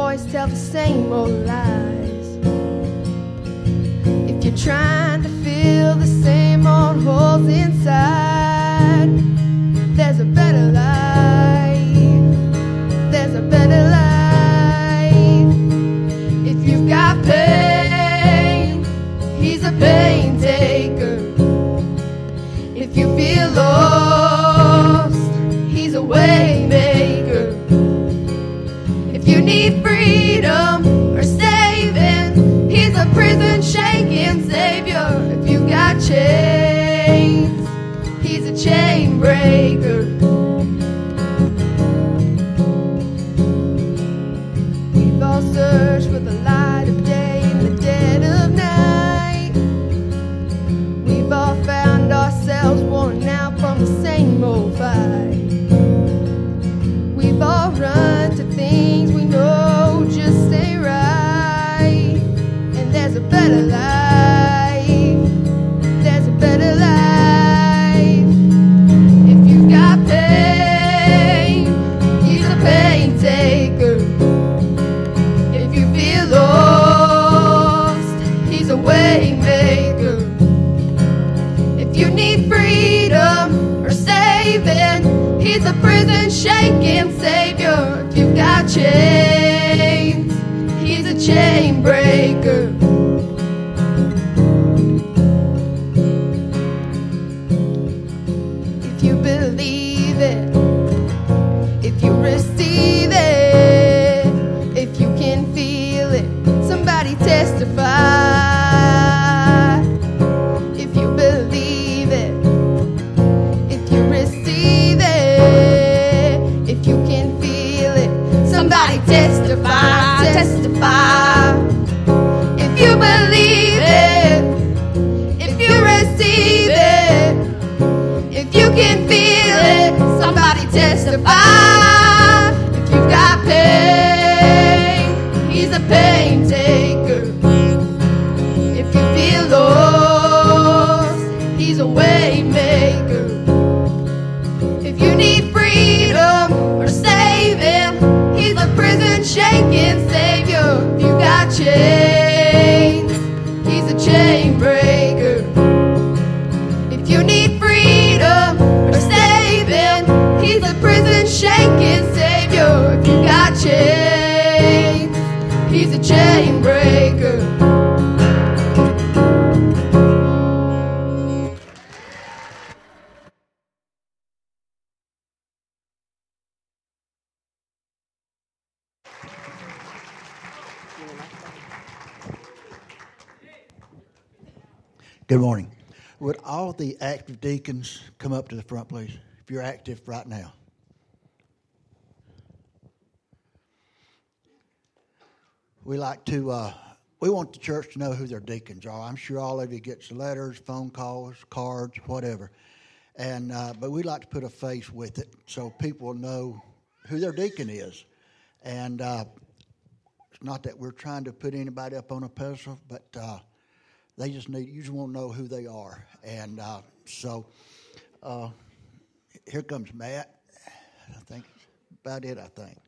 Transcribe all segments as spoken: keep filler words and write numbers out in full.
always tell the same old lies. If you're trying to fill the same old holes inside, there's a better life. There's a better life. If you've got pain, he's a pain taker. If you feel lost, he's a way maker. If you need freedom or saving, he's a prison shaking savior. If you've got chains, he's a chain breaker. We've all searched for the light of day in the dead of night. We've all found ourselves worn out from the same old fight. We've all run to things we know just ain't right. And there's a better life. There's a better life. If you've got pain, he's a pain taker. If you feel lost, he's a way maker. If you need freedom or saving, he's a prison shaking savior. If you've got chains, he's a chain breaker. If you believe it, if you receive it, if you can feel it, somebody testify. If you believe it, if you receive it, if you can feel it, somebody testify, testify. If you believe it, if you receive it, if you can feel it, somebody testify. If you've got pain, he's a pain taker. If you feel lost, he's a way maker. If you need freedom or saving, he's a prison shaking savior. If you got chains, he's a chain breaker. If you need freedom or saving, he's a prison shaking savior. If you got chains, he's a chain breaker. Good morning. Would all the active deacons come up to the front, please, if you're active right now? We like to, uh, we want the church to know who their deacons are. I'm sure all of you get letters, phone calls, cards, whatever. And uh, but we like to put a face with it so people know who their deacon is. And uh, it's not that we're trying to put anybody up on a pedestal, but uh, they just need, you just want to know who they are. And uh, so uh, here comes Matt. I think that's about it, I think.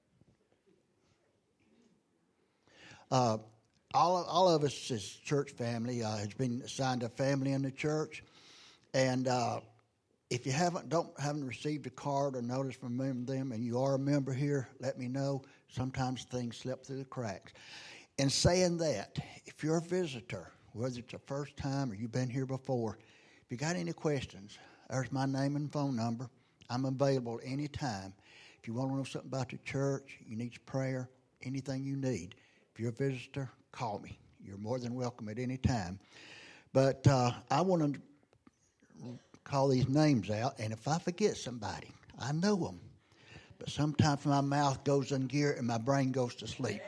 Uh, all, all of us as church family uh, has been assigned a family in the church. And uh, if you haven't don't haven't received a card or notice from them and you are a member here, let me know. Sometimes things slip through the cracks. In saying that, if you're a visitor, whether it's the first time or you've been here before, if you got any questions, there's my name and phone number. I'm available anytime. If you want to know something about the church, you need prayer, anything you need. If you're a visitor, call me. You're more than welcome at any time. But uh, I want to call these names out, and if I forget somebody, I know them. But sometimes my mouth goes in gear and my brain goes to sleep.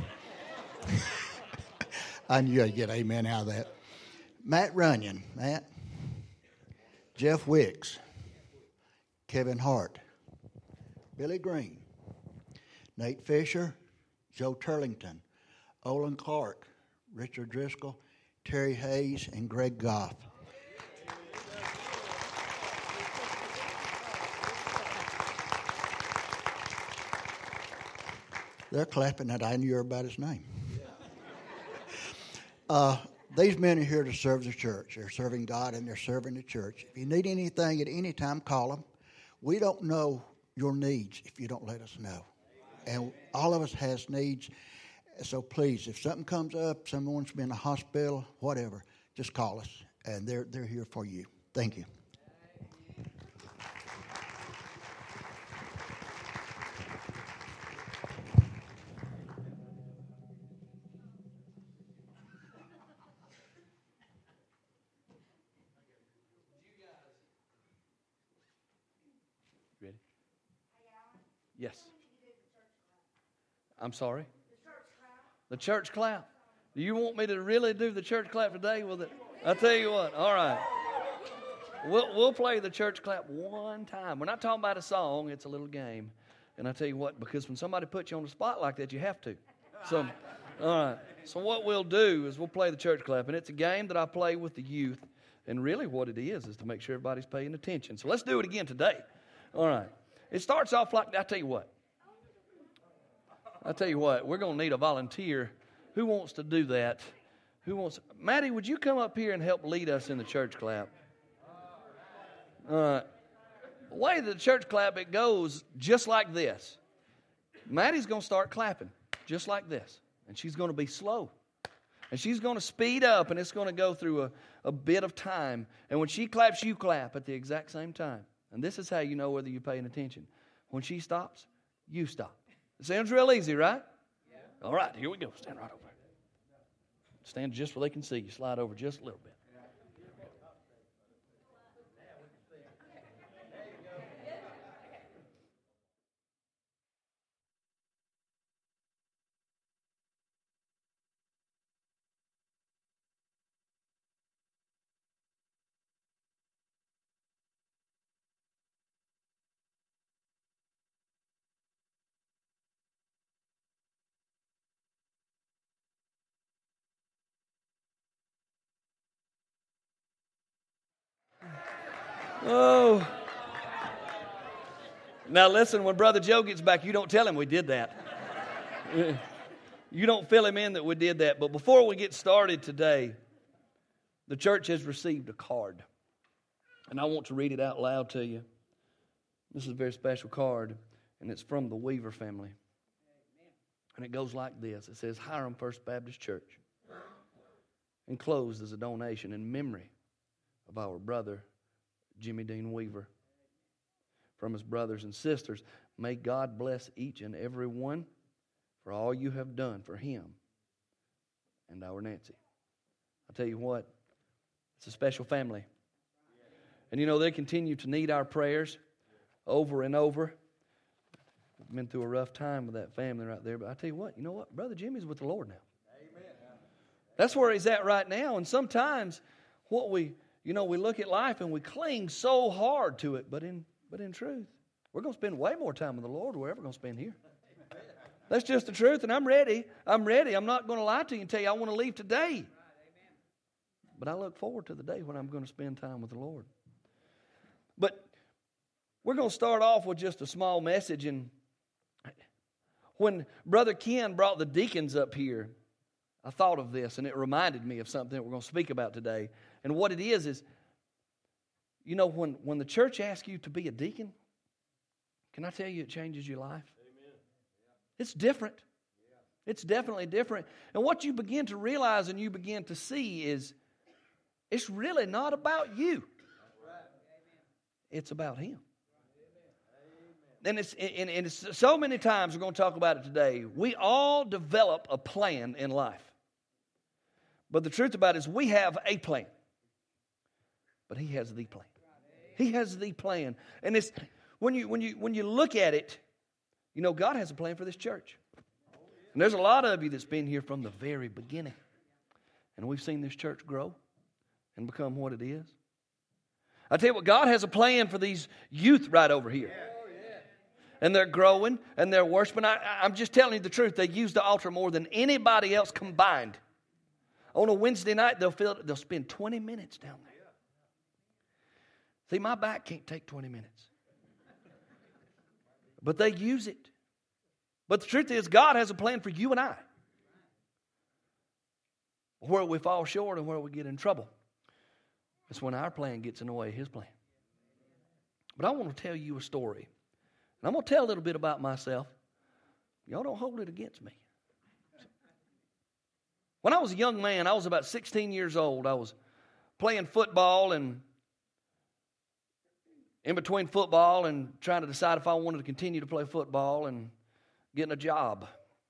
I knew I'd get amen out of that. Matt Runyon, Matt. Jeff Wicks. Kevin Hart. Billy Green. Nate Fisher. Joe Turlington. Olin Clark. Richard Driscoll. Terry Hayes, and Greg Goff. They're clapping that I knew everybody's name. Uh, these men are here to serve the church. They're serving God and they're serving the church. If you need anything at any time, call them. We don't know your needs if you don't let us know. And all of us has needs. So please, if something comes up, someone's been in a hospital, whatever, just call us. And they're they're here for you. Thank you. Ready? Yes. I'm sorry? The church clap. Do you want me to really do the church clap today? Well, I'll tell you what. All right. We'll, we'll play the church clap one time. We're not talking about a song. It's a little game. And I tell you what, because when somebody puts you on the spot like that, you have to. So, all right. So what we'll do is we'll play the church clap. And it's a game that I play with the youth. And really what it is is to make sure everybody's paying attention. So let's do it again today. All right. It starts off like, I tell you what. I tell you what, we're going to need a volunteer. Who wants to do that? Who wants? Maddie, would you come up here and help lead us in the church clap? Uh, the way the church clap, it goes just like this. Maddie's going to start clapping just like this. And she's going to be slow. And she's going to speed up, and it's going to go through a, a bit of time. And when she claps, you clap at the exact same time. And this is how you know whether you're paying attention. When she stops, you stop. It sounds real easy, right? Yeah. All right, here we go. Stand right over there. Stand just where they can see you. Slide over just a little bit. Oh. Now listen, when Brother Joe gets back, you don't tell him we did that. You don't fill him in that we did that. But before we get started today, the church has received a card. And I want to read it out loud to you. This is a very special card, and it's from the Weaver family. And it goes like this. It says, Hiram First Baptist Church. Enclosed as a donation in memory of our brother, Jimmy Dean Weaver. From his brothers and sisters, may God bless each and every one for all you have done for him and our Nancy. I tell you what, it's a special family. And you know, they continue to need our prayers over and over. We've been through a rough time with that family right there. But I tell you what, you know what? Brother Jimmy's with the Lord now. Amen. That's where he's at right now. And sometimes what we... You know, we look at life and we cling so hard to it, but in but in truth, we're going to spend way more time with the Lord than we're ever going to spend here. That's just the truth, and I'm ready. I'm ready. I'm not going to lie to you and tell you I want to leave today. But I look forward to the day when I'm going to spend time with the Lord. But we're going to start off with just a small message. And when Brother Ken brought the deacons up here, I thought of this, and it reminded me of something that we're going to speak about today. And what it is is, you know, when, when the church asks you to be a deacon, can I tell you it changes your life? Amen. It's different. Yeah. It's definitely different. And what you begin to realize and you begin to see is, it's really not about you. Right. It's about Him. And it's, and, and it's so many times, we're going to talk about it today, we all develop a plan in life. But the truth about it is we have a plan. But He has the plan. He has the plan. And it's when you when you when you look at it, you know, God has a plan for this church. And there's a lot of you that's been here from the very beginning. And we've seen this church grow and become what it is. I tell you what, God has a plan for these youth right over here. And they're growing and they're worshiping. I, I'm just telling you the truth. They use the altar more than anybody else combined. On a Wednesday night, they'll fill, they'll spend twenty minutes down there. See, my back can't take twenty minutes. But they use it. But the truth is, God has a plan for you and I. Where we fall short and where we get in trouble, it's when our plan gets in the way of His plan. But I want to tell you a story. And I'm going to tell a little bit about myself. Y'all don't hold it against me. When I was a young man, I was about sixteen years old. I was playing football, and in between football and trying to decide if I wanted to continue to play football and getting a job.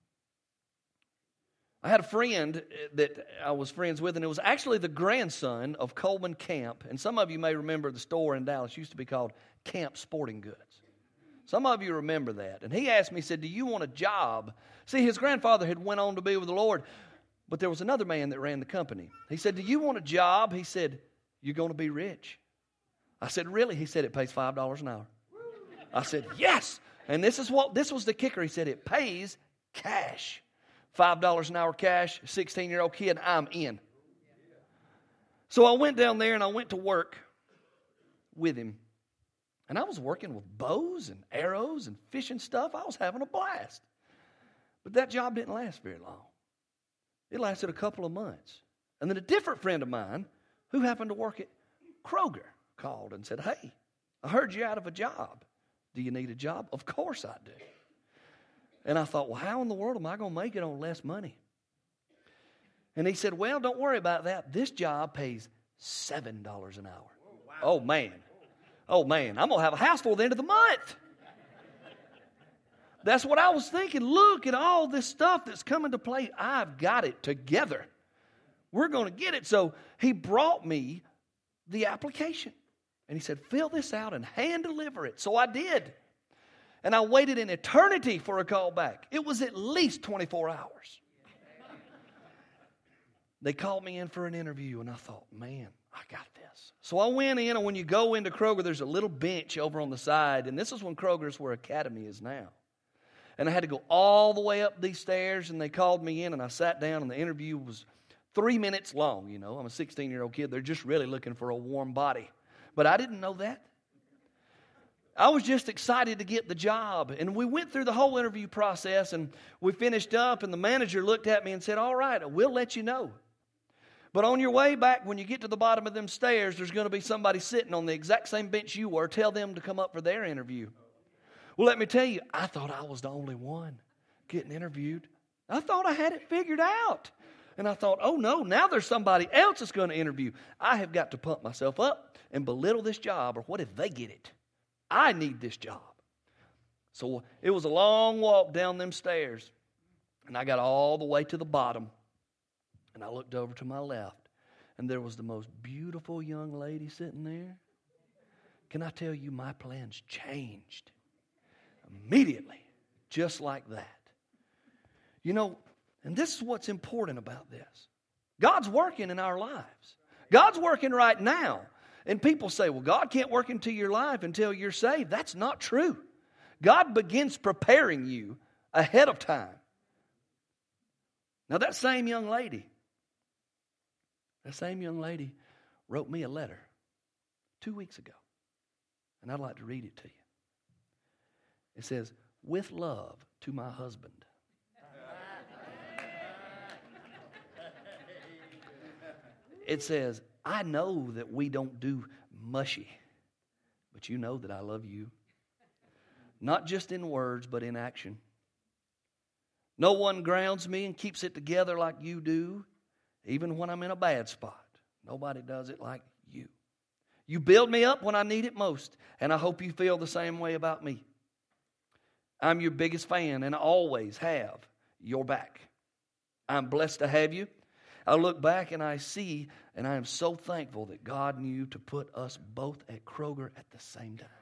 I had a friend that I was friends with, and it was actually the grandson of Coleman Camp. And some of you may remember the store in Dallas used to be called Camp Sporting Goods. Some of you remember that. And he asked me, he said, do you want a job? See, his grandfather had went on to be with the Lord, but there was another man that ran the company. He said, do you want a job? He said, you're going to be rich. I said, really? He said, it pays five dollars an hour. I said, yes. And this is what this was the kicker. He said, it pays cash. five dollars an hour cash, sixteen-year-old kid, I'm in. So I went down there and I went to work with him. And I was working with bows and arrows and fishing stuff. I was having a blast. But that job didn't last very long. It lasted a couple of months. And then a different friend of mine who happened to work at Kroger called and said, hey, I heard you're out of a job. Do you need a job? Of course I do. And I thought, well, how in the world am I going to make it on less money? And he said, well, don't worry about that. This job pays seven dollars an hour. Oh, wow. Oh, man. Oh, man. I'm going to have a house for the end of the month. That's what I was thinking. Look at all this stuff that's coming to play. I've got it together. We're going to get it. So he brought me the application. And he said, fill this out and hand deliver it. So I did. And I waited an eternity for a call back. It was at least twenty-four hours. They called me in for an interview, and I thought, man, I got this. So I went in, and when you go into Kroger, there's a little bench over on the side, and this is when Kroger's where Academy is now. And I had to go all the way up these stairs, and they called me in, and I sat down, and the interview was three minutes long. You know, I'm a sixteen-year-old kid. They're just really looking for a warm body. But I didn't know that. I was just excited to get the job. And we went through the whole interview process, and we finished up, and the manager looked at me and said, all right, we'll let you know. But on your way back, when you get to the bottom of them stairs, there's going to be somebody sitting on the exact same bench you were. Tell them to come up for their interview. Well, let me tell you, I thought I was the only one getting interviewed. I thought I had it figured out. And I thought, oh no, now there's somebody else that's going to interview. I have got to pump myself up and belittle this job, or what if they get it? I need this job. So it was a long walk down them stairs. And I got all the way to the bottom. And I looked over to my left. And there was the most beautiful young lady sitting there. Can I tell you, my plans changed immediately. Just like that. You know, and this is what's important about this. God's working in our lives. God's working right now. And people say, well, God can't work into your life until you're saved. That's not true. God begins preparing you ahead of time. Now, that same young lady, that same young lady wrote me a letter two weeks ago. And I'd like to read it to you. It says, with love to my husband. It says, I know that we don't do mushy, but you know that I love you. Not just in words, but in action. No one grounds me and keeps it together like you do, even when I'm in a bad spot. Nobody does it like you. You build me up when I need it most, and I hope you feel the same way about me. I'm your biggest fan, and I always have your back. I'm blessed to have you. I look back and I see, and I am so thankful that God knew to put us both at Kroger at the same time.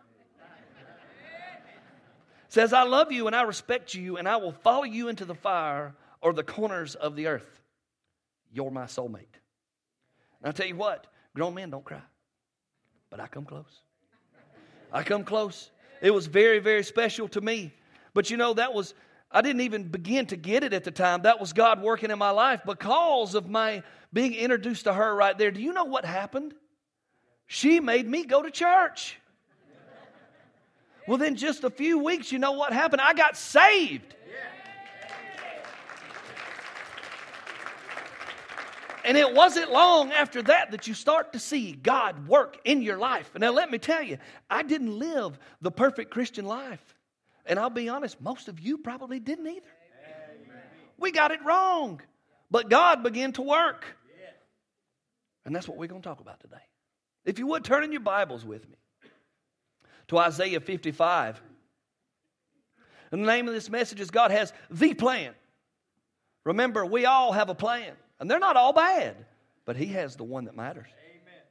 It says, I love you and I respect you, and I will follow you into the fire or the corners of the earth. You're my soulmate. And I tell you what, grown men don't cry. But I come close. I come close. It was very, very special to me. But you know, that was... I didn't even begin to get it at the time. That was God working in my life because of my being introduced to her right there. Do you know what happened? She made me go to church. Well, then just a few weeks, you know what happened? I got saved. And it wasn't long after that that you start to see God work in your life. And now let me tell you, I didn't live the perfect Christian life. And I'll be honest, most of you probably didn't either. Amen. We got it wrong. But God began to work. And that's what we're going to talk about today. If you would, turn in your Bibles with me to Isaiah fifty-five. And the name of this message is God has the plan. Remember, we all have a plan. And they're not all bad. But He has the one that matters. Amen.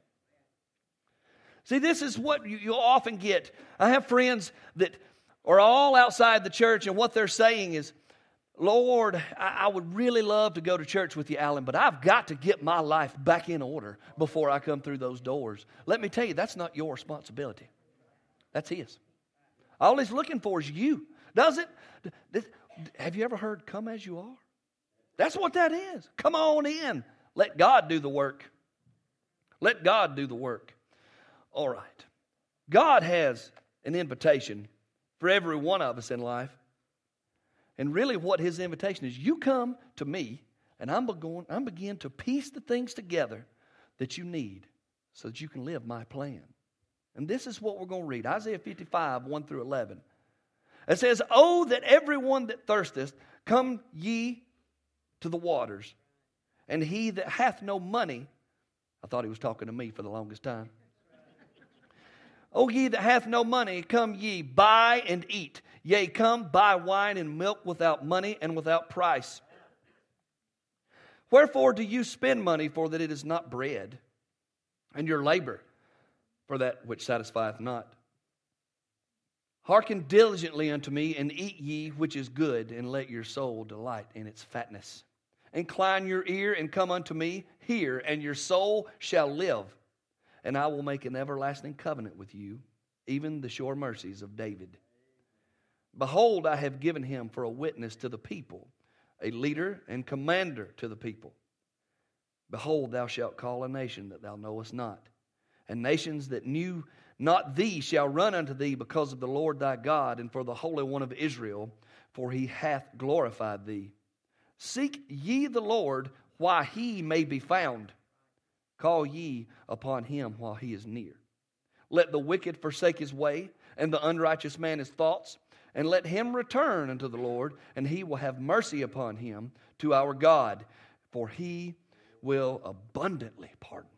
See, this is what you, you'll often get. I have friends that are all outside the church, and what they're saying is, Lord, I, I would really love to go to church with you, Alan, but I've got to get my life back in order before I come through those doors. Let me tell you, that's not your responsibility. That's His. All He's looking for is you. Does it? Have you ever heard, come as you are? That's what that is. Come on in. Let God do the work. Let God do the work. All right. God has an invitation for every one of us in life. And really what His invitation is, you come to me and I'm going, I'm begin to piece the things together that you need so that you can live my plan. And this is what we're going to read. Isaiah fifty-five, one through eleven. It says, "Oh, that everyone that thirsteth, come ye to the waters, and he that hath no money," I thought he was talking to me for the longest time. "O ye that hath no money, come ye, buy and eat. Yea, come, buy wine and milk without money and without price. Wherefore do you spend money for that it is not bread, and your labor for that which satisfieth not? Hearken diligently unto me, and eat ye which is good, and let your soul delight in its fatness. Incline your ear, and come unto me, hear, and your soul shall live. And I will make an everlasting covenant with you, even the sure mercies of David. Behold, I have given him for a witness to the people, a leader and commander to the people. Behold, thou shalt call a nation that thou knowest not, and nations that knew not thee shall run unto thee because of the Lord thy God and for the Holy One of Israel, for he hath glorified thee. Seek ye the Lord while he may be found. Call ye upon him while he is near. Let the wicked forsake his way, and the unrighteous man his thoughts, and let him return unto the Lord, and he will have mercy upon him, to our God, for he will abundantly pardon.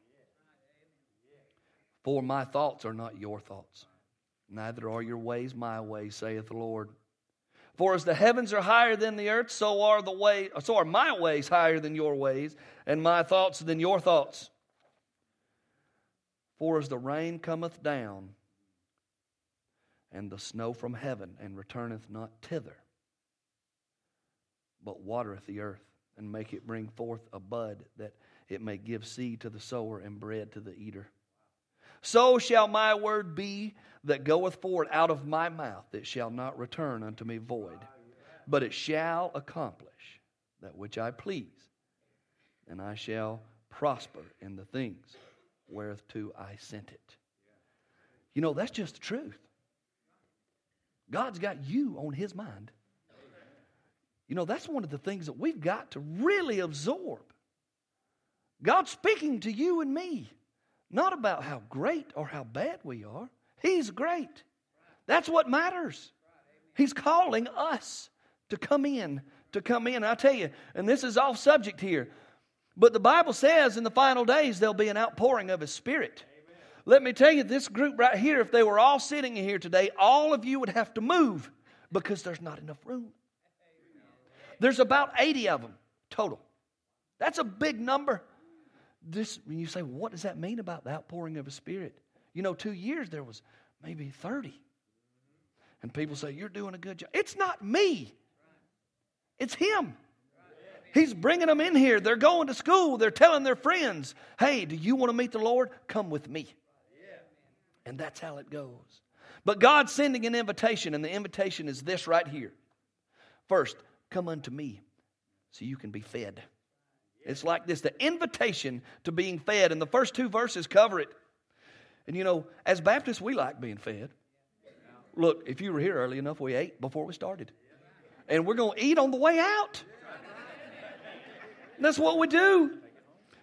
For my thoughts are not your thoughts, neither are your ways my ways, saith the Lord. For as the heavens are higher than the earth, so are the way, so are my ways higher than your ways, and my thoughts than your thoughts. For as the rain cometh down, and the snow from heaven, and returneth not thither, but watereth the earth, and make it bring forth a bud, that it may give seed to the sower and bread to the eater. So shall my word be that goeth forth out of my mouth. It shall not return unto me void, but it shall accomplish that which I please, and I shall prosper in the things whereto I sent it." You know, that's just the truth. God's got you on His mind. You know, that's one of the things that we've got to really absorb. God's speaking to you and me, not about how great or how bad we are. He's great. That's what matters. He's calling us to come in, to come in. I tell you, and this is off subject here, but the Bible says in the final days there'll be an outpouring of His Spirit. Amen. Let me tell you, this group right here, if they were all sitting in here today, all of you would have to move because there's not enough room. There's about eighty of them total. That's a big number. This, when you say, well, what does that mean about the outpouring of His Spirit? You know, two years there was maybe thirty. And people say, you're doing a good job. It's not me. It's Him. He's bringing them in here. They're going to school. They're telling their friends, hey, do you want to meet the Lord? Come with me. And that's how it goes. But God's sending an invitation, and the invitation is this right here. First, come unto me so you can be fed. It's like this, the invitation to being fed. And the first two verses cover it. And you know, as Baptists, we like being fed. Look, if you were here early enough, we ate before we started. And we're going to eat on the way out. And that's what we do.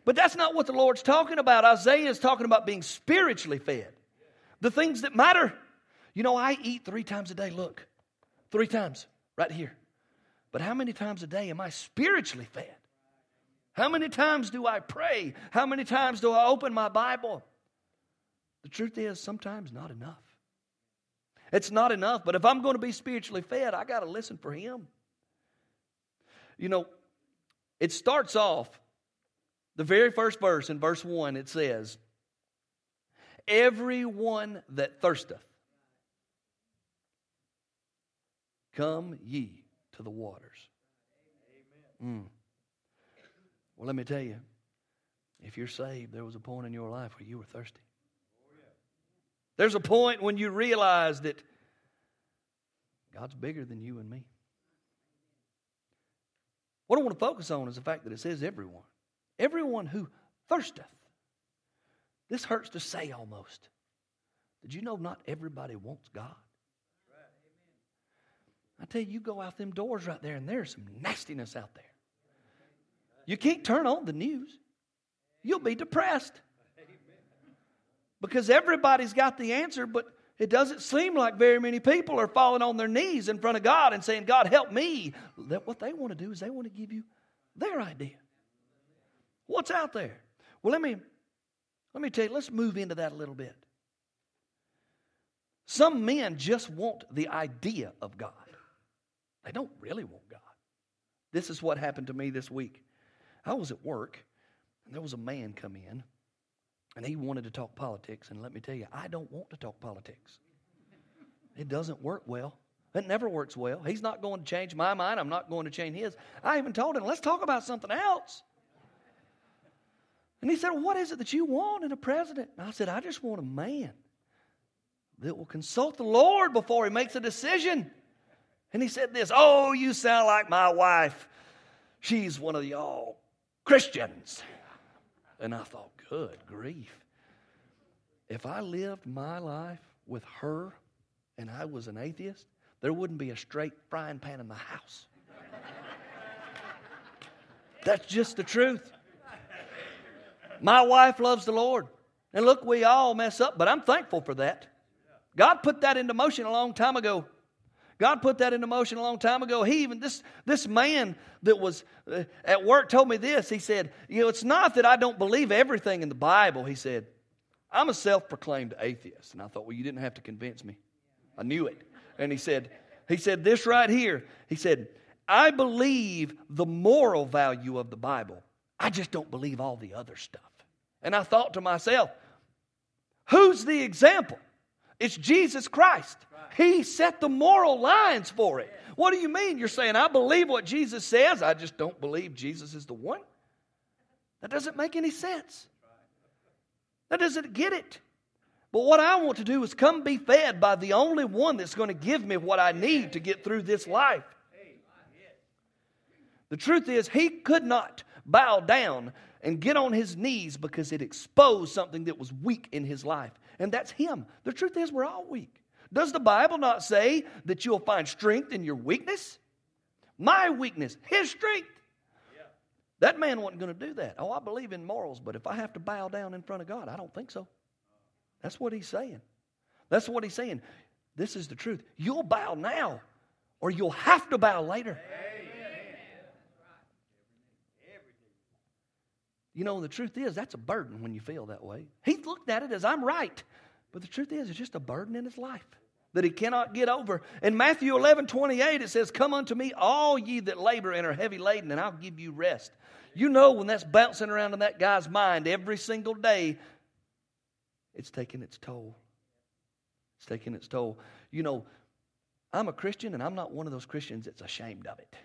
But that's not what the Lord's talking about. Isaiah is talking about being spiritually fed. The things that matter. You know, I eat three times a day. Look, three times right here. But how many times a day am I spiritually fed? How many times do I pray? How many times do I open my Bible? The truth is, sometimes not enough. It's not enough, but if I'm going to be spiritually fed, I got to listen for Him. You know, it starts off, the very first verse, in verse one, it says, everyone that thirsteth, come ye to the waters. Mm. Well, let me tell you, if you're saved, there was a point in your life where you were thirsty. There's a point when you realize that God's bigger than you and me. What I want to focus on is the fact that it says everyone. Everyone who thirsteth. This hurts to say almost. Did you know not everybody wants God? I tell you, you go out them doors right there and there's some nastiness out there. You can't turn on the news. You'll be depressed. Because everybody's got the answer, but it doesn't seem like very many people are falling on their knees in front of God and saying, God, help me. What they want to do is they want to give you their idea. What's out there? Well, let me, let me tell you, let's move into that a little bit. Some men just want the idea of God. They don't really want God. This is what happened to me this week. I was at work, and there was a man come in. And he wanted to talk politics, and let me tell you, I don't want to talk politics. It doesn't work well. It never works well. He's not going to change my mind. I'm not going to change his. I even told him, let's talk about something else. And he said, well, what is it that you want in a president? And I said, I just want a man that will consult the Lord before he makes a decision. And he said this, oh, you sound like my wife. She's one of y'all Christians. And I thought, good grief. If I lived my life with her and I was an atheist, there wouldn't be a straight frying pan in the house. That's just the truth. My wife loves the Lord. And look, we all mess up, but I'm thankful for that. God put that into motion a long time ago. God put that into motion a long time ago. He even, this, this man that was uh, at work told me this. He said, you know, it's not that I don't believe everything in the Bible. He said, I'm a self-proclaimed atheist. And I thought, well, you didn't have to convince me. I knew it. And he said, he said this right here. He said, I believe the moral value of the Bible. I just don't believe all the other stuff. And I thought to myself, who's the example? It's Jesus Christ. He set the moral lines for it. What do you mean? You're saying, I believe what Jesus says. I just don't believe Jesus is the one. That doesn't make any sense. That doesn't get it. But what I want to do is come be fed by the only one that's going to give me what I need to get through this life. The truth is, he could not bow down and get on his knees because it exposed something that was weak in his life. And that's him. The truth is, we're all weak. Does the Bible not say that you'll find strength in your weakness? My weakness, his strength. Yeah. That man wasn't going to do that. Oh, I believe in morals, but if I have to bow down in front of God, I don't think so. That's what he's saying. That's what he's saying. This is the truth. You'll bow now, or you'll have to bow later. Amen. You know, the truth is, that's a burden when you feel that way. He looked at it as I'm right. But the truth is, it's just a burden in his life that he cannot get over. In Matthew eleven twenty-eight, it says, come unto me, all ye that labor and are heavy laden, and I'll give you rest. You know, when that's bouncing around in that guy's mind every single day, it's taking its toll. It's taking its toll. You know, I'm a Christian, and I'm not one of those Christians that's ashamed of it.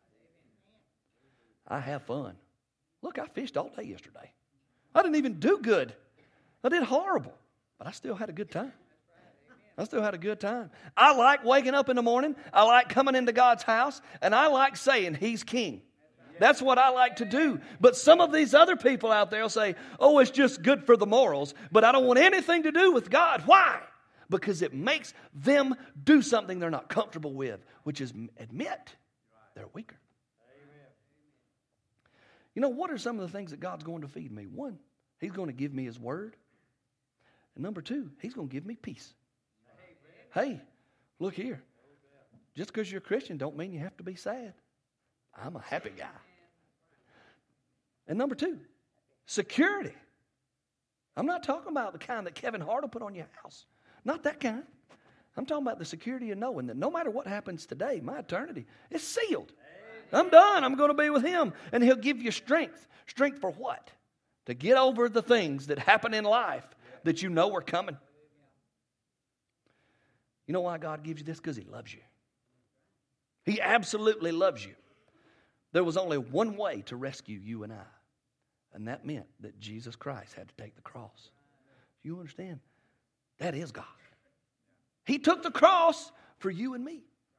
I have fun. Look, I fished all day yesterday. I didn't even do good. I did horrible. But I still had a good time. I still had a good time. I like waking up in the morning. I like coming into God's house. And I like saying He's King. That's what I like to do. But some of these other people out there will say, oh, it's just good for the morals. But I don't want anything to do with God. Why? Because it makes them do something they're not comfortable with, which is admit they're weaker. You know, what are some of the things that God's going to feed me? One, He's going to give me His Word. And number two, He's going to give me peace. Hey, look here. Just because you're a Christian don't mean you have to be sad. I'm a happy guy. And number two, security. I'm not talking about the kind that Kevin Hart will put on your house. Not that kind. I'm talking about the security of knowing that no matter what happens today, my eternity is sealed. I'm done. I'm going to be with Him. And He'll give you strength. Strength for what? To get over the things that happen in life that you know are coming. You know why God gives you this? Because He loves you. He absolutely loves you. There was only one way to rescue you and I. And that meant that Jesus Christ had to take the cross. You understand? That is God. He took the cross for you and me.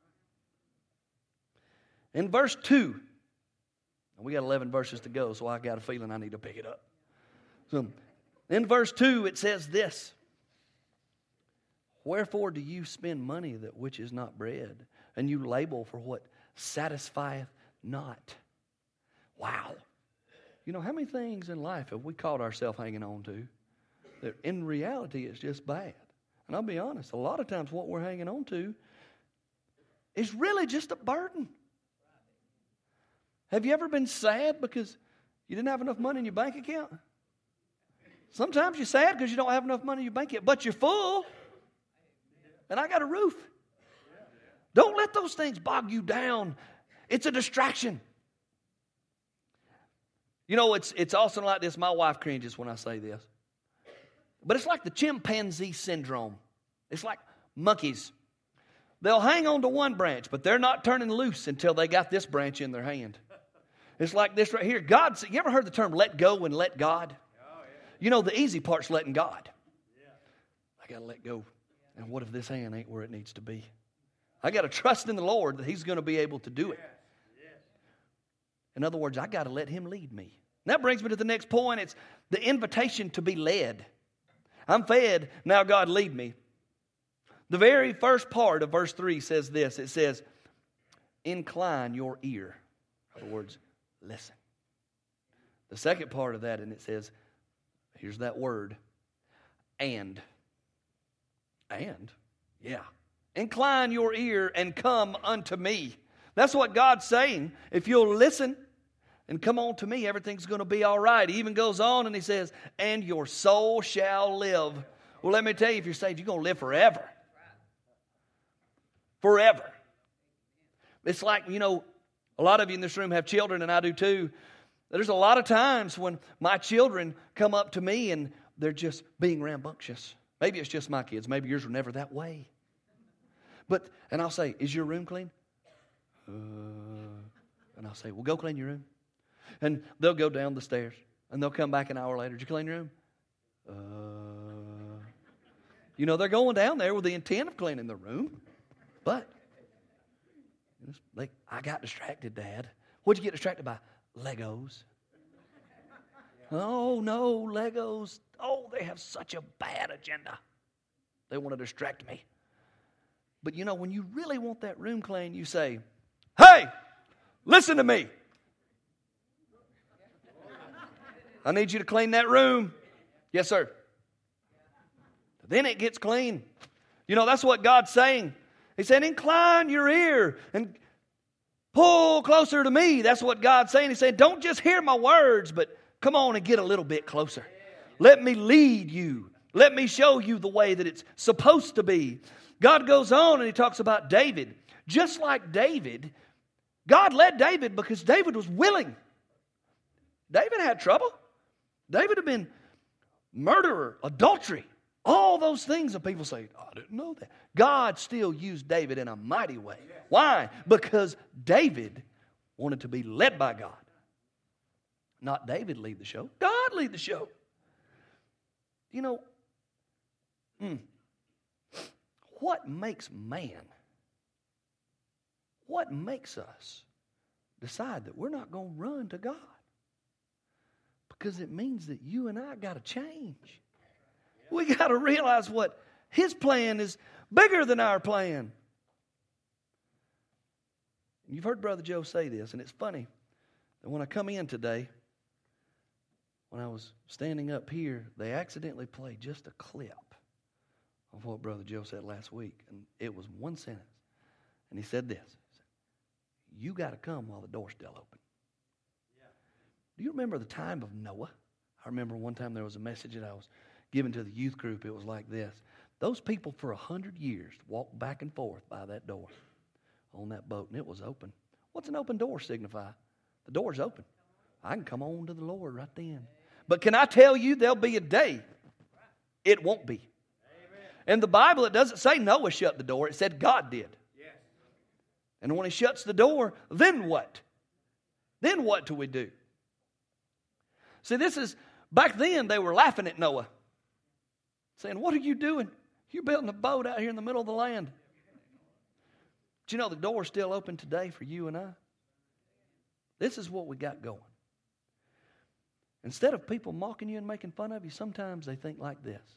In verse two, we got eleven verses to go, so I got a feeling I need to pick it up. So, in verse two, it says this. Wherefore do you spend money that which is not bread, and you labor for what satisfieth not? Wow. You know, how many things in life have we caught ourselves hanging on to that in reality is just bad? And I'll be honest, a lot of times what we're hanging on to is really just a burden. Have you ever been sad because you didn't have enough money in your bank account? Sometimes you're sad because you don't have enough money in your bank account, but you're full. And I got a roof. Don't let those things bog you down. It's a distraction. You know, it's it's also like this. My wife cringes when I say this. But it's like the chimpanzee syndrome. It's like monkeys. They'll hang on to one branch, but they're not turning loose until they got this branch in their hand. It's like this right here. God, you ever heard the term let go and let God? You know, the easy part's letting God. I got to let go. And what if this hand ain't where it needs to be? I got to trust in the Lord that He's going to be able to do it. In other words, I got to let Him lead me. And that brings me to the next point. It's the invitation to be led. I'm fed, now God lead me. The very first part of verse three says this. It says, incline your ear. In other words, listen. The second part of that, and it says, here's that word, and. And, yeah. Incline your ear and come unto me. That's what God's saying. If you'll listen and come on to me, everything's going to be all right. He even goes on and He says, and your soul shall live. Well, let me tell you, if you're saved, you're going to live forever. Forever. It's like, you know, a lot of you in this room have children, and I do too. There's a lot of times when my children come up to me and they're just being rambunctious. Maybe it's just my kids. Maybe yours were never that way. But, and I'll say, is your room clean? Uh, and I'll say, well, go clean your room. And they'll go down the stairs. And they'll come back an hour later. Did you clean your room? Uh, you know, they're going down there with the intent of cleaning the room. But, like, I got distracted, Dad. What'd you get distracted by? Legos. Oh, no, Legos. Oh, they have such a bad agenda. They want to distract me. But you know, when you really want that room clean, you say, hey, listen to me. I need you to clean that room. Yes, sir. Then it gets clean. You know, that's what God's saying. He said, incline your ear and pull closer to me. That's what God's saying. He said, don't just hear my words, but come on and get a little bit closer. Let me lead you. Let me show you the way that it's supposed to be. God goes on and He talks about David. Just like David, God led David because David was willing. David had trouble. David had been murderer, adultery, all those things. And people say, oh, I didn't know that. God still used David in a mighty way. Why? Because David wanted to be led by God. Not David lead the show. God lead the show. You know, mm, what makes man, what makes us decide that we're not going to run to God? Because it means that you and I got to change. We got to realize what His plan is bigger than our plan. You've heard Brother Joe say this, and it's funny that when I come in today, when I was standing up here, they accidentally played just a clip of what Brother Joe said last week. And it was one sentence. And he said this. He said, you got to come while the door's still open. Yeah. Do you remember the time of Noah? I remember one time there was a message that I was giving to the youth group. It was like this. Those people for a hundred years walked back and forth by that door on that boat, and it was open. What's an open door signify? The door's open. I can come on to the Lord right then. But can I tell you, there'll be a day it won't be. In the Bible, it doesn't say Noah shut the door. It said God did. Yes. And when he shuts the door, then what? Then what do we do? See, this is, back then they were laughing at Noah. Saying, what are you doing? You're building a boat out here in the middle of the land. But you know, the door's still open today for you and I. This is what we got going. Instead of people mocking you and making fun of you, sometimes they think like this.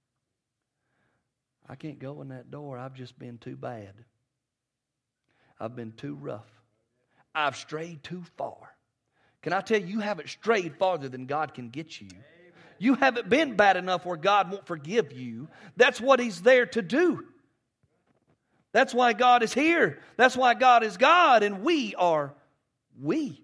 I can't go in that door. I've just been too bad. I've been too rough. I've strayed too far. Can I tell you, you haven't strayed farther than God can get you. You haven't been bad enough where God won't forgive you. That's what He's there to do. That's why God is here. That's why God is God and we are we.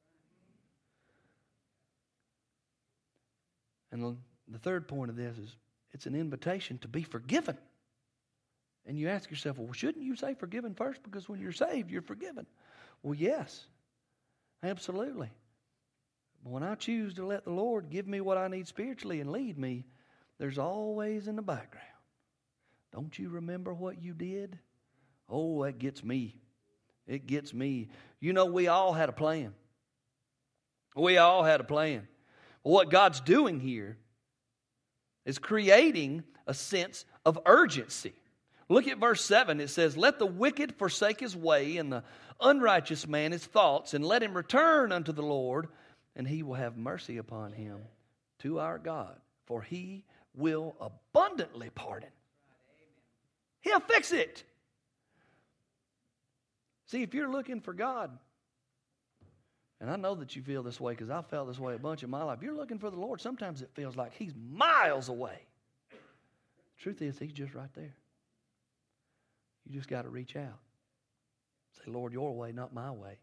And the third point of this is it's an invitation to be forgiven. And you ask yourself, well, shouldn't you say forgiven first? Because when you're saved, you're forgiven. Well, yes, absolutely. But when I choose to let the Lord give me what I need spiritually and lead me, there's always in the background, don't you remember what you did? Oh, that gets me. It gets me. You know, we all had a plan. We all had a plan. What God's doing here is creating a sense of urgency. Look at verse seven. It says, let the wicked forsake his way and the unrighteous man his thoughts, and let him return unto the Lord, and He will have mercy upon him, to our God, for He will abundantly pardon. He'll fix it. See, if you're looking for God, and I know that you feel this way because I felt this way a bunch of my life. If you're looking for the Lord, sometimes it feels like He's miles away. The truth is, He's just right there. You just got to reach out. Say, Lord, your way, not my way.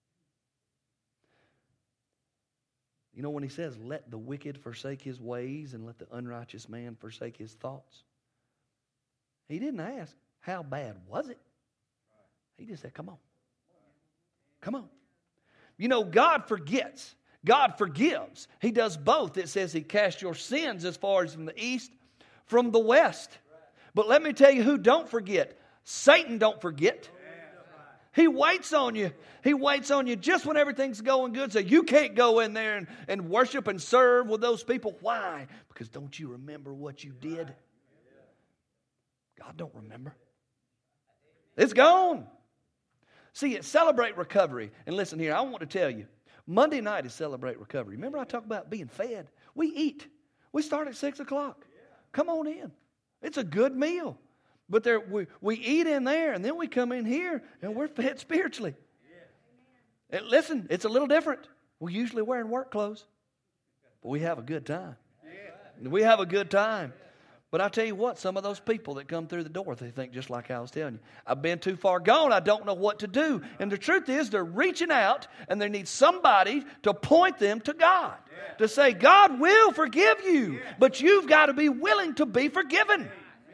You know, when He says, let the wicked forsake his ways and let the unrighteous man forsake his thoughts, He didn't ask, how bad was it? He just said, come on. Come on. You know, God forgets. God forgives. He does both. It says He casts your sins as far as from the east, from the west. But let me tell you who don't forget. Satan don't forget. He waits on you. He waits on you just when everything's going good. So you can't go in there and, and worship and serve with those people. Why? Because don't you remember what you did? God don't remember. It's gone. See, it's Celebrate Recovery. And listen here, I want to tell you, Monday night is Celebrate Recovery. Remember I talked about being fed? We eat. We start at six o'clock. Come on in. It's a good meal. But there, we, we eat in there, and then we come in here, and we're fed spiritually. And listen, it's a little different. We're usually wearing work clothes. But we have a good time. We have a good time. But I tell you what, some of those people that come through the door, they think just like I was telling you. I've been too far gone. I don't know what to do. And the truth is, they're reaching out, and they need somebody to point them to God. Yeah. To say, God will forgive you, yeah. But you've got to be willing to be forgiven.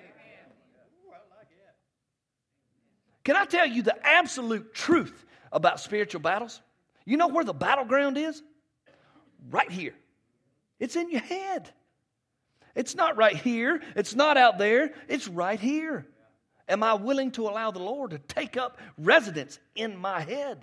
Can I tell you the absolute truth about spiritual battles? You know where the battleground is? Right here. It's in your head. It's not right here. It's not out there. It's right here. Am I willing to allow the Lord to take up residence in my head?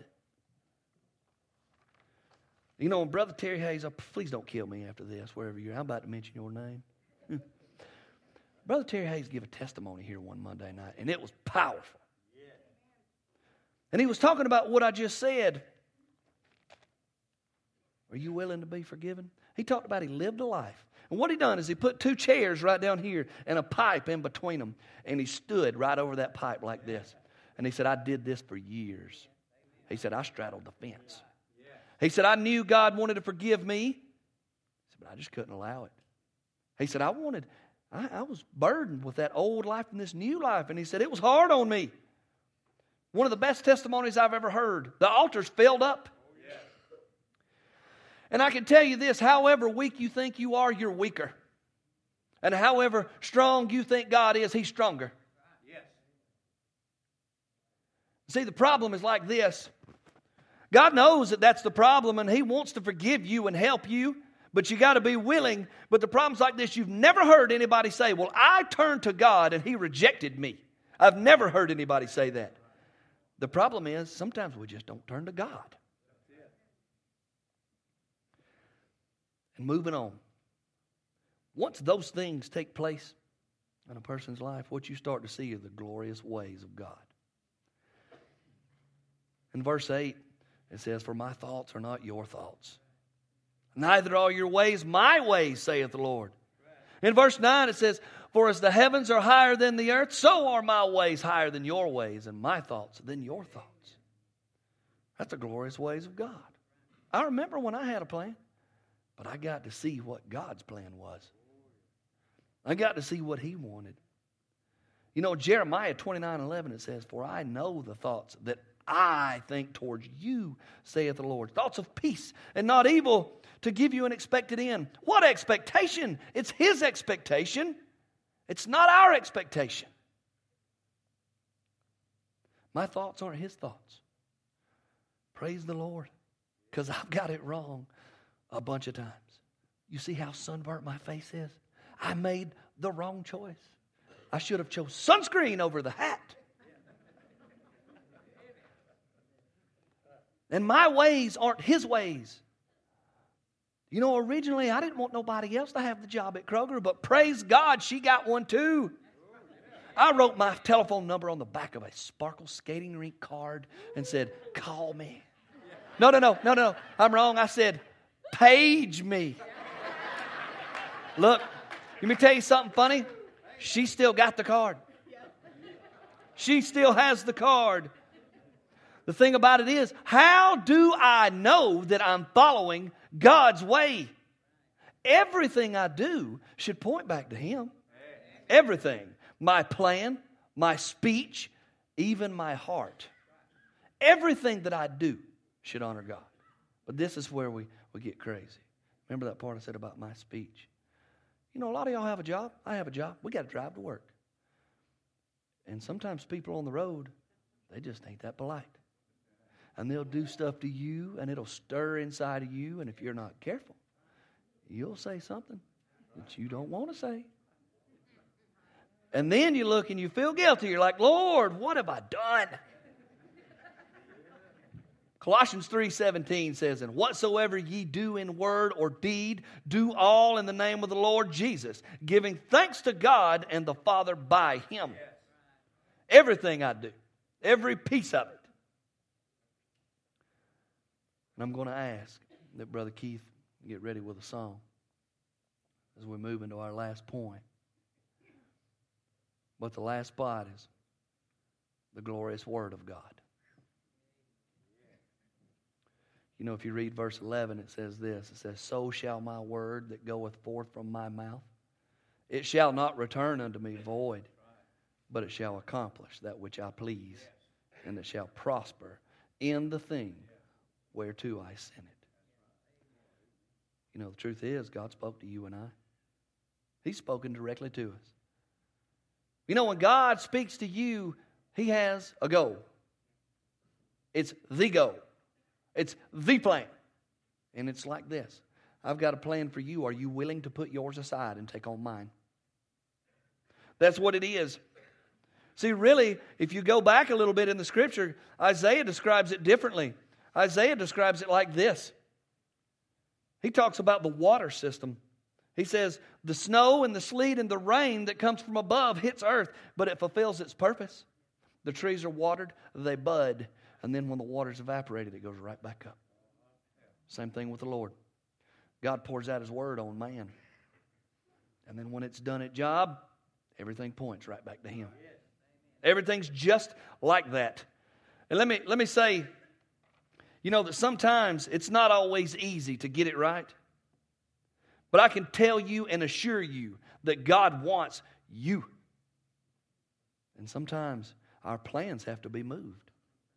You know, Brother Terry Hayes, oh, please don't kill me after this, wherever you're. I'm about to mention your name. Brother Terry Hayes gave a testimony here one Monday night, and it was powerful. And he was talking about what I just said. Are you willing to be forgiven? He talked about he lived a life. And what he done is he put two chairs right down here and a pipe in between them. And he stood right over that pipe like this. And he said, I did this for years. He said, I straddled the fence. He said, I knew God wanted to forgive me. But I just couldn't allow it. He said, I wanted, I, I was burdened with that old life and this new life. And he said, it was hard on me. One of the best testimonies I've ever heard. The altar's filled up. And I can tell you this, however weak you think you are, you're weaker. And however strong you think God is, He's stronger. Yes. See, the problem is like this. God knows that that's the problem, and He wants to forgive you and help you, but you got to be willing. But the problem's like this. You've never heard anybody say, well, I turned to God and He rejected me. I've never heard anybody say that. The problem is sometimes we just don't turn to God. And moving on. Once those things take place in a person's life, what you start to see are the glorious ways of God. In verse eight, it says, for my thoughts are not your thoughts. Neither are your ways my ways, saith the Lord. In verse nine, it says, for as the heavens are higher than the earth, so are my ways higher than your ways, and my thoughts than your thoughts. That's the glorious ways of God. I remember when I had a plan. But I got to see what God's plan was. I got to see what He wanted. You know, Jeremiah twenty-nine eleven, it says, for I know the thoughts that I think towards you, saith the Lord. Thoughts of peace and not evil, to give you an expected end. What expectation? It's His expectation. It's not our expectation. My thoughts aren't His thoughts. Praise the Lord. Because I've got it wrong a bunch of times. You see how sunburnt my face is? I made the wrong choice. I should have chose sunscreen over the hat. And my ways aren't His ways. You know, originally I didn't want nobody else to have the job at Kroger, but praise God, she got one too. I wrote my telephone number on the back of a Sparkle skating rink card and said, call me. No, no, no, no, no. I'm wrong. I said, page me. Look, let me tell you something funny. She still got the card. She still has the card. The thing about it is, how do I know that I'm following God's way? Everything I do should point back to Him. Everything. My plan, my speech, even my heart. Everything that I do should honor God. But this is where we, we get crazy. Remember that part I said about my speech? You know, a lot of y'all have a job. I have a job. We got to drive to work. And sometimes people on the road, they just ain't that polite. And they'll do stuff to you, and it'll stir inside of you. And if you're not careful, you'll say something that you don't want to say. And then you look and you feel guilty. You're like, Lord, what have I done? Colossians three seventeen says, and whatsoever ye do in word or deed, do all in the name of the Lord Jesus, giving thanks to God and the Father by Him. Everything I do, every piece of it. And I'm going to ask that Brother Keith get ready with a song as we move into our last point. But the last spot is the glorious Word of God. You know, if you read verse eleven, it says this. It says, so shall my word that goeth forth from my mouth, it shall not return unto me void, but it shall accomplish that which I please, and it shall prosper in the thing whereto I sent it. You know, the truth is, God spoke to you and I. He's spoken directly to us. You know, when God speaks to you, He has a goal. It's the goal. It's the plan. And it's like this. I've got a plan for you. Are you willing to put yours aside and take on mine? That's what it is. See, really, if you go back a little bit in the Scripture, Isaiah describes it differently. Isaiah describes it like this. He talks about the water system. He says, the snow and the sleet and the rain that comes from above hits earth, but it fulfills its purpose. The trees are watered, they bud, and then when the water's evaporated, it goes right back up. Same thing with the Lord. God pours out His Word on man. And then when it's done its job, everything points right back to Him. Everything's just like that. And let me, let me say, you know, that sometimes it's not always easy to get it right. But I can tell you and assure you that God wants you. And sometimes our plans have to be moved.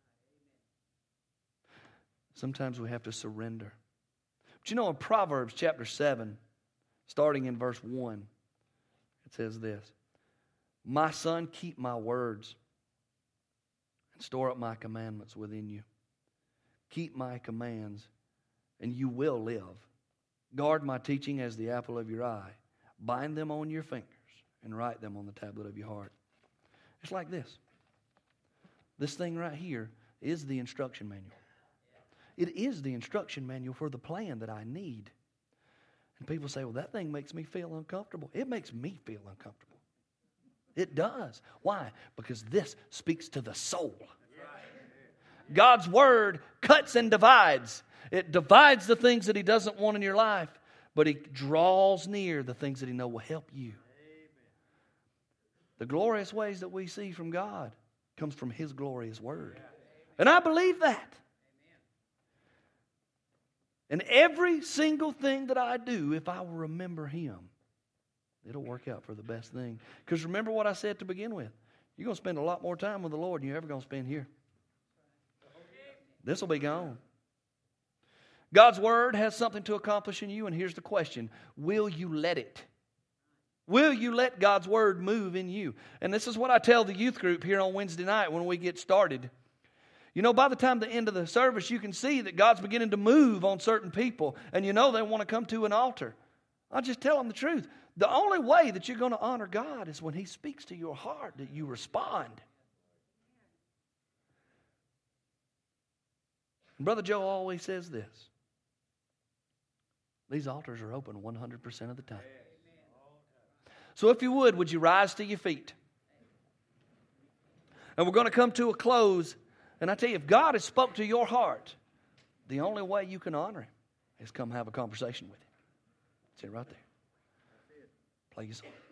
Sometimes we have to surrender. But you know, in Proverbs chapter seven, starting in verse one, it says this: My son, keep my words and store up my commandments within you. Keep my commands, and you will live. Guard my teaching as the apple of your eye. Bind them on your fingers and write them on the tablet of your heart. It's like this. This thing right here is the instruction manual. It is the instruction manual for the plan that I need. And people say, well, that thing makes me feel uncomfortable. It makes me feel uncomfortable. It does. Why? Because this speaks to the soul. God's Word cuts and divides. It divides the things that He doesn't want in your life, but He draws near the things that He knows will help you. The glorious ways that we see from God comes from His glorious Word. And I believe that. And every single thing that I do, if I will remember Him, it'll work out for the best thing. Because remember what I said to begin with. You're going to spend a lot more time with the Lord than you're ever going to spend here. This will be gone. God's Word has something to accomplish in you, and here's the question. Will you let it? Will you let God's Word move in you? And this is what I tell the youth group here on Wednesday night when we get started. You know, by the time the end of the service, you can see that God's beginning to move on certain people, and you know they want to come to an altar. I'll just tell them the truth. The only way that you're going to honor God is when He speaks to your heart, that you respond. And Brother Joe always says this. These altars are open one hundred percent of the time. So if you would, would you rise to your feet? And we're going to come to a close. And I tell you, if God has spoke to your heart, the only way you can honor Him is come have a conversation with Him. That's it right there. Play your song.